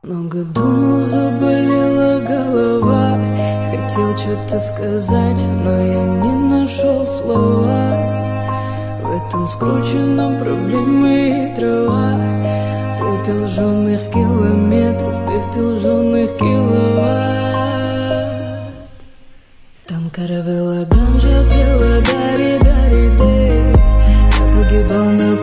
Много думал, заболела голова. Хотел что-то сказать, но я не нашел слова. В этом скрученном проблемы и трава. Пепел жженых километров, пепел жженых киловатт. Там каравелла ганджа пела дари, дари, дэй. Я погибал на